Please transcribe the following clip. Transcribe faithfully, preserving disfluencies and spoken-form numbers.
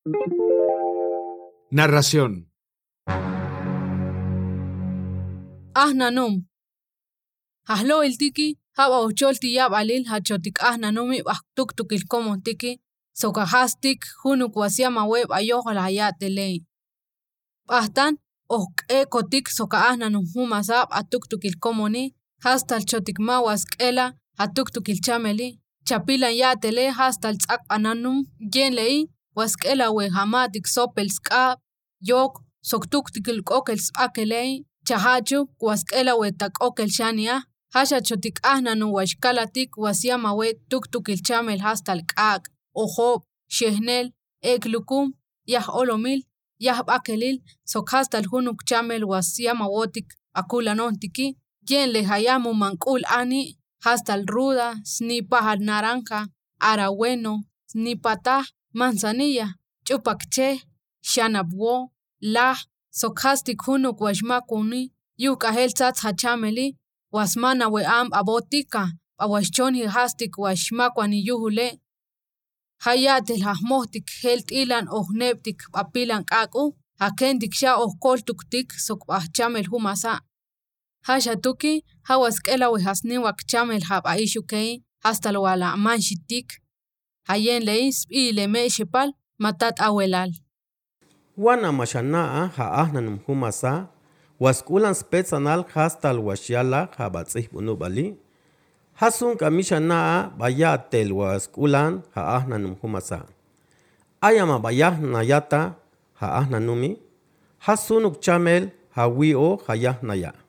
Narración. Ahnanum. Ahlo el tiki, haba ochol tiyab alil hachotik ahnanumi tuk tukil como tiki, sokahastik, hunuk wasiama web ayohal hayatelei. Ahtan, ok ekotik soka ahnanum humasab atuk tukil komoni, hasta el chotik mawas kela, atuk tukil chameli, chapilan yatele hasta el tsak ananum, yen lei, waskela we hamatik sopel skab, yok, soktuk tikil kokels akelei, chahachu, waskela we tak okel shania, hasha chotik ahnanu washkalatik wasiama we tuk tukil chamel hasta el kak, ojob, shehnel, eklukum, yah olomil, yah bakelil, sok hasta el hunuk chamel wasiama wotik akula nontiki, yen le hayamu mankul ani, hasta el ruda, snipa al naranja, arabueno, snipata, manzanilla, chupakche, shanabwo, lah, sokhastik hunuk washmakuni, yuk ahel tzatz hachameli, wasmana we am abotika, awashchoni hastik washmakwani yuhule, hayatel hahmohtik helt ilan ohneptik apilan kaku, hakendik sha ohkoltuktik sok ahchamel humasa. Hasha tuki, hawaskela we hasni wakchamel hab aishukei, hasta lo wala manshitik, hayen leis y le meshepal, matat awelal. Wana mashanaa ha ahnanum humasa, waskulan spetsanal hasta al washiala habatzih bunubali, hasun kamishanaa bayatel waskulan ha ahnanum humasa. Ayama bayah nayata ha ahnanumi, hasunuk chamel ha wio hayah naya.